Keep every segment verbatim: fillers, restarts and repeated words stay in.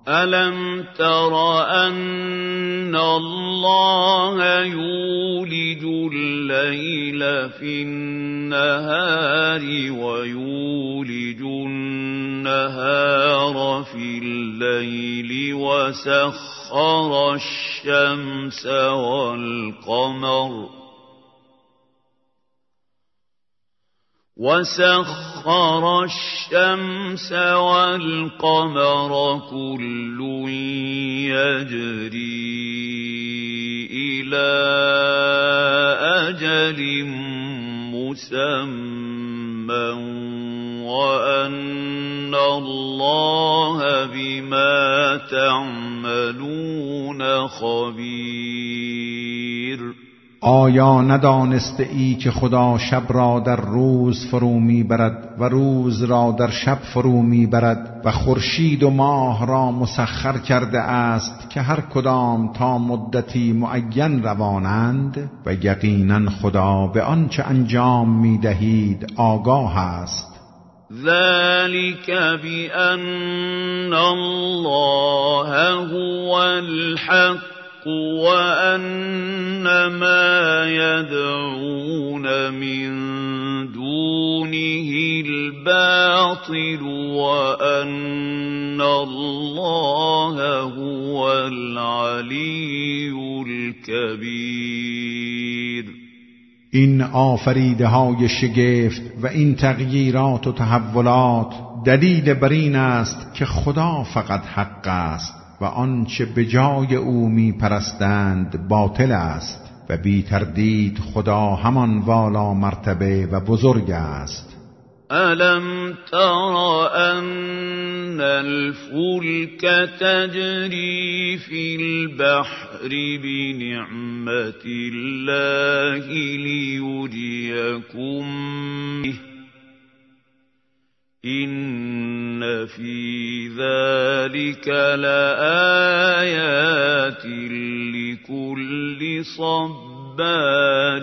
أَلَمْ تَرَ أَنَّ اللَّهَ يُولِجُ اللَّيْلَ فِي النَّهَارِ وَيُولِجُ النَّهَارَ فِي اللَّيْلِ وَسَخَّرَ الشَّمْسَ وَالْقَمَرَ وَسَخَّرَ الشَّمْسَ وَالْقَمَرَ كُلٌّ يَجْرِي إِلَى أَجَلٍ مُّسَمًّى وَأَنَّ اللَّهَ بِمَا تَعْمَلُونَ خَبِيرٌ. آیا ندانسته ای که خدا شب را در روز فرو می برد و روز را در شب فرو می برد و خورشید و ماه را مسخر کرده است که هر کدام تا مدتی معین روانند و یقینا خدا به آنچه انجام می دهید آگاه است. ذلك بأن الله هو الحق وَأَنَّ مَا يَدْعُونَ مِن دُونِهِ الْبَاطِلُ وَأَنَّ اللَّهَ هُوَ الْعَلِيُّ الْكَبِيرُ. این آفریده های شگفت و این تغییرات و تحولات دلیل بر این است که خدا فقط حق است و آنچه به جای او می پرستند باطل است و بی تردید خدا همان والا مرتبه و بزرگ است. أَلَمْ تَرَ أَنَّ الْفُلْكَ تَجْرِي فِي الْبَحْرِ بِنِعْمَةِ اللَّهِ لِيُرِيَكُم بِهِ إِنَّ فِي ذَلِكَ لَآيَاتٍ لِكُلِّ صَبَّارٍ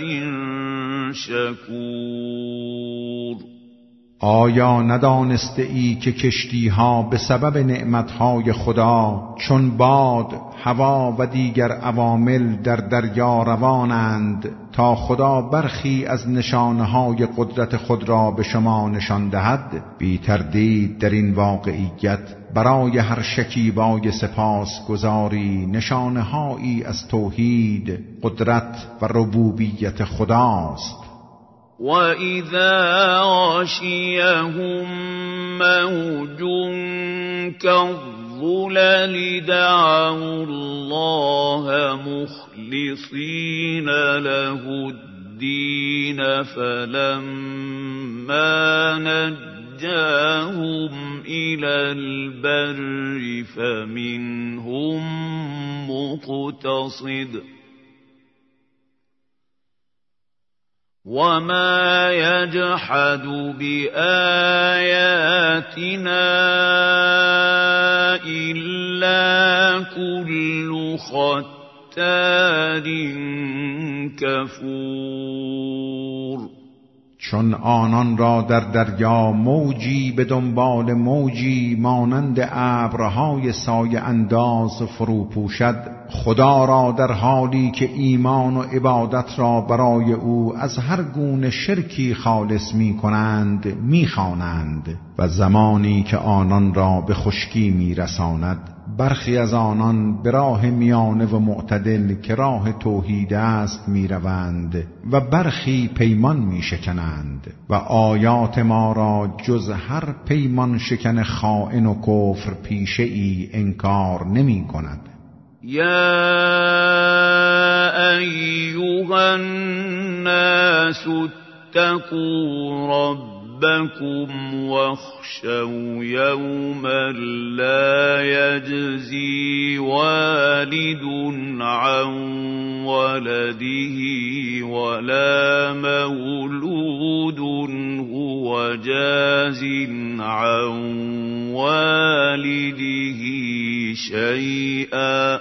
شَكُورٍ. آیا ندانسته ای که کشتی ها به سبب نعمتهای خدا چون باد، هوا و دیگر عوامل در دریا روانند تا خدا برخی از نشانه‌های قدرت خود را به شما نشان دهد؟ بی تردید در این واقعیت برای هر شکیبای سپاس گزاری نشانه‌هایی از توحید، قدرت و ربوبیت خداست. وَإِذَا غَشِيَهُم مَّوْجٌ كَالظُّلَلِ دَعَوُا اللَّهَ مُخْلِصِينَ لَهُ الدِّينَ فَلَمَّا نَجَّاهُمْ إِلَى الْبَرِّ فَمِنْهُم مُّقْتَصِدٌ وَمَا يَجْحَدُ بِآيَاتِنَا إِلَّا كُلُّ خَتَّارٍ كَفُورٍ. چون آنان را در دریا موجی به دنبال موجی مانند ابرهای سایه انداز فرو پوشد، خدا را در حالی که ایمان و عبادت را برای او از هر گونه شرکی خالص می کنند می خوانند و زمانی که آنان را به خشکی می رساند برخی از آنان به راه میانه و معتدل که راه توحید است می روند و برخی پیمان می شکنند و آیات ما را جز هر پیمان شکن خائن و کفر پیشه ای انکار نمی کند. یا ایها الناس اتقوا ربكم واخشوا يوما لا يجزي والد عن ولده ولا مولود هو جاز عن والده شيئا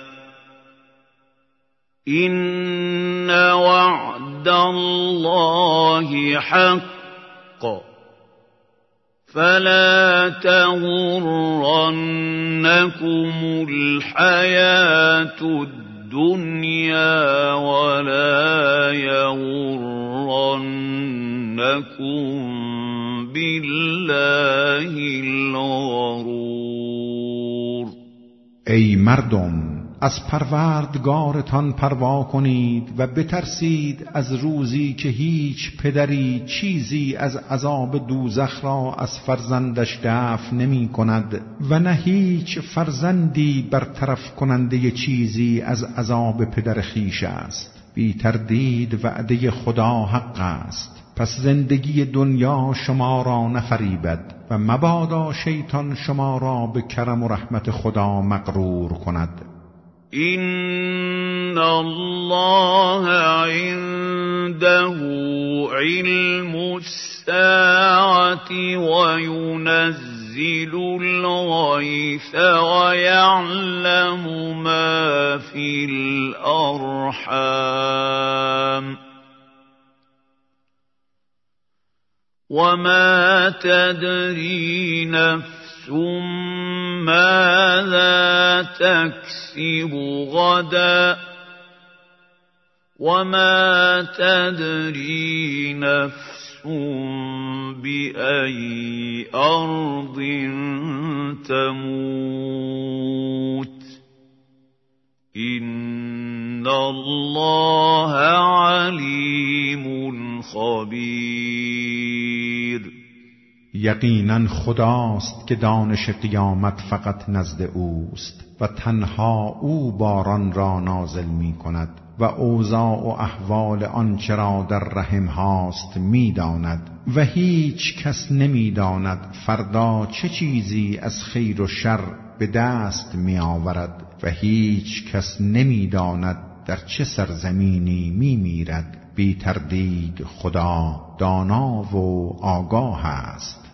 إن وعد الله حق فلا تغرنكم الحياة الدنيا ولا يغرنكم بالله الغرور. ای مردم، از پروردگارتان پروا کنید و بترسید از روزی که هیچ پدری چیزی از عذاب دوزخ را از فرزندش دفع نمی کند و نه هیچ فرزندی برطرف کننده چیزی از عذاب پدر خویش است. بی تردید وعده خدا حق است، پس زندگی دنیا شما را نفریبد و مبادا شیطان شما را به کرم و رحمت خدا مغرور کند. إن الله عنده علم الساعة وينزل الغيث ويعلم ما في الأرحام وما تدري نفس ماذا تكسب غدا وما تدري نفس بأي أرض تموت إن الله عليم خبير. یقینا خداست که دانش قیامت فقط نزد اوست و تنها او باران را نازل می کند و اوضاع و احوال آنچه را در رحم هاست می داند و هیچ کس نمی داند فردا چه چیزی از خیر و شر به دست می آورد و هیچ کس نمی داند در چه سرزمینی می میرد. بی تردید خدا دانا و آگاه است.